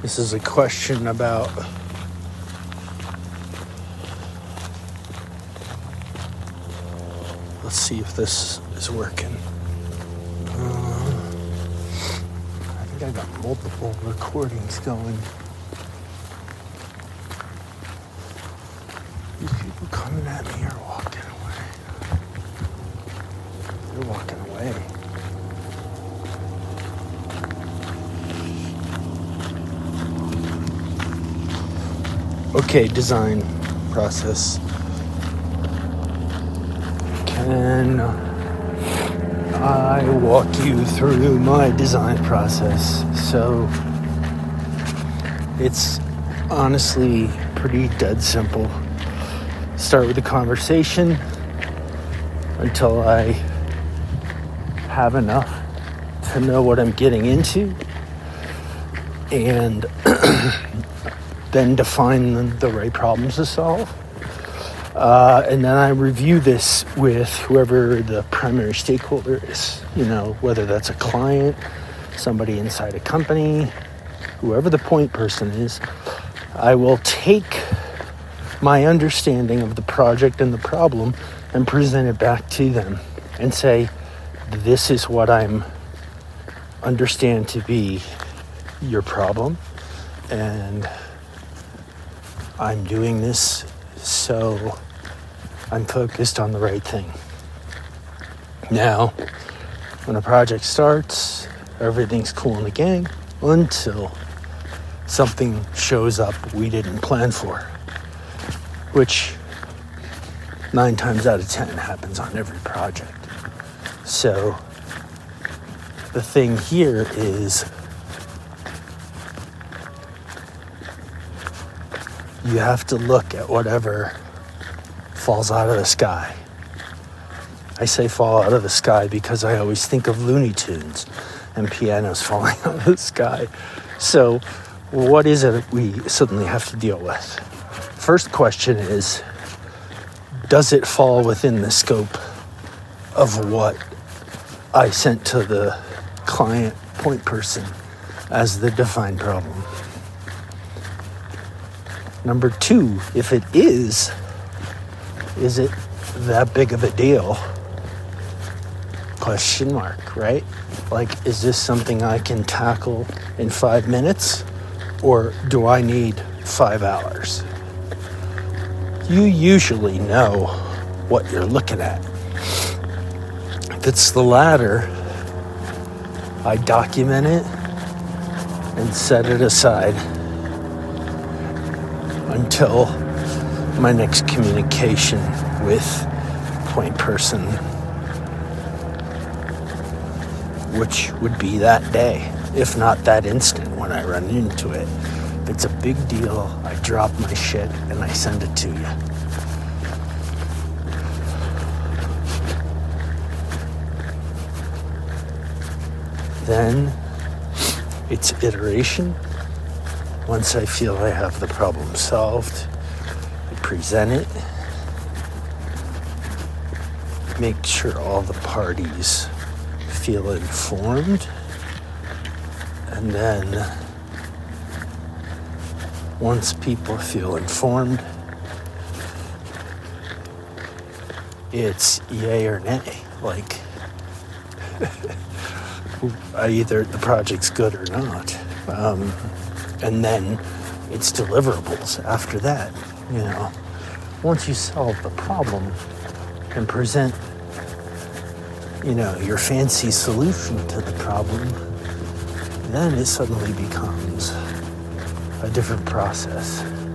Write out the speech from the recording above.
This is a question about let's see if this is working. I think I got multiple recordings going. These people coming at me are walking away. They're walking away. Okay, design process. Can I walk you through my design process? So it's honestly pretty dead simple. Start with a conversation until I have enough to know what I'm getting into, and then define the right problems to solve. And then I review this with whoever the primary stakeholder is, whether that's a client, somebody inside a company, whoever the point person is. I will take my understanding of the project and the problem and present it back to them and say, this is what I'm understand to be your problem, and I'm doing this so I'm focused on the right thing. Now, when a project starts, everything's cool in the gang until something shows up we didn't plan for, which 9 times out of 10 happens on every project. So the thing here is you have to look at whatever falls out of the sky. I say fall out of the sky because I always think of Looney Tunes and pianos falling out of the sky. So what is it we suddenly have to deal with? First question is, does it fall within the scope of what I sent to the client point person as the defined problem? Number 2, if it is it that big of a deal? Question mark, right? Like, is this something I can tackle in 5 minutes, or do I need 5 hours? You usually know what you're looking at. If it's the latter, I document it and set it aside until my next communication with point person, which would be that day, if not that instant when I run into it. If it's a big deal, I drop my shit and I send it to you. Then it's iteration. Once I feel I have the problem solved, I present it, make sure all the parties feel informed, and then once people feel informed, it's yay or nay. Like, either the project's good or not. And then it's deliverables after that. Once you solve the problem and present, your fancy solution to the problem, then it suddenly becomes a different process.